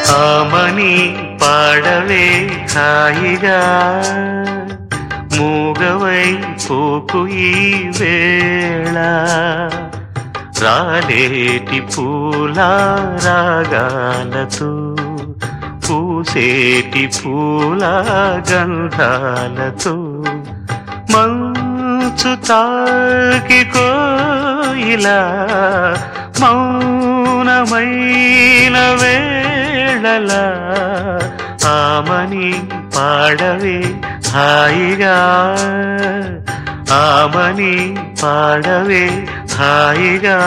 ఆమని పాడవే హాయిగా మూగవై పోకు ఈ వేళ రాలేటి పూల రాగాలతో పూసేటి పూల గంధాలతో మంచు తాకి కోయిలా మౌనమైన వేళలా ఆమని పాడవే హాయిగా ఆమని పాడవే హాయిగా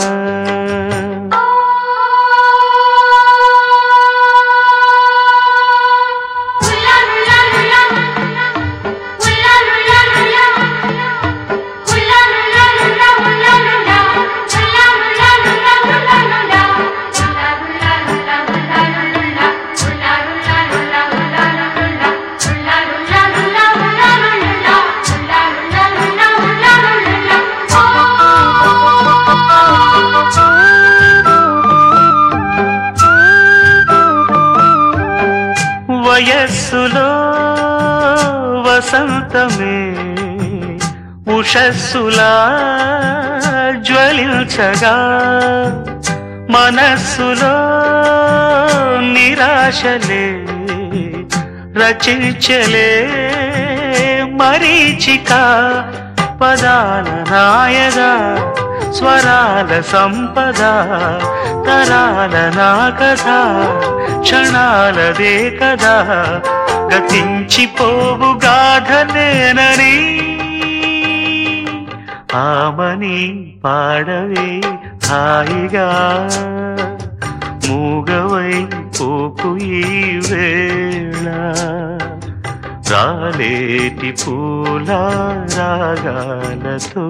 వయస్సులో వసంతమే ఉషస్సులా జ్వలించగా మనస్సులో నిరాశలే రచించలే మరీచిక పదాల నాయగా స్వరాల సంపద తరాల నా కథ క్షణాలదే కదా గతించిపోవు గాథలేనని ఆమని పాడవే హాయిగా మూగవై పోకు ఈ వేళ రాలేటి పూల రాగాలతో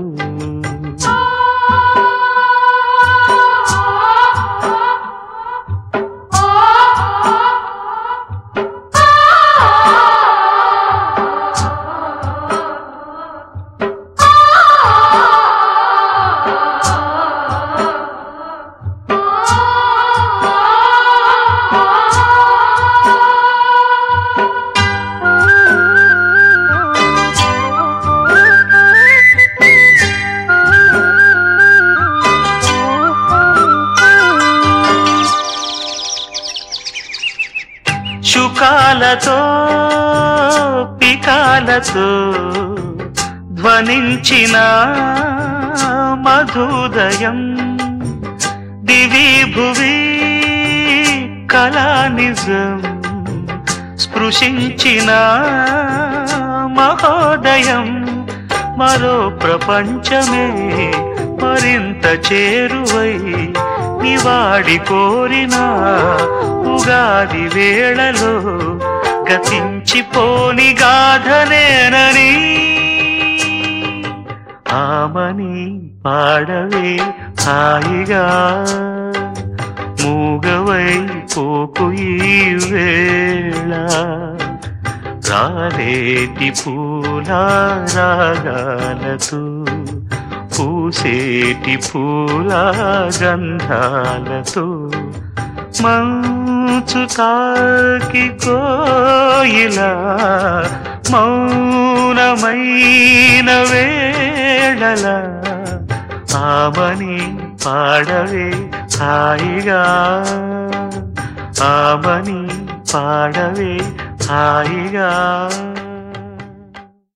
శుకాలతో పికాలతో ధ్వనించిన మధుదయం దివి భువి కళానిజం స్పృశించిన మహోదయం మరో ప్రపంచమే మరింత చేరువై నివాడి కోరిన ఉగాది వేళలో గతించిపోని గాథనేనని ఆమని పాడవే హాయిగా మూగవై పోకు ఈ వేళ రాలేటి పూల రాగాలతో పూసేటి పూల గంధాలతో మంచు తాకి కోయిలా మౌనమైన వేళల ఆమని పాడవే హాయిగా ఆమని పాడవే హాయిగా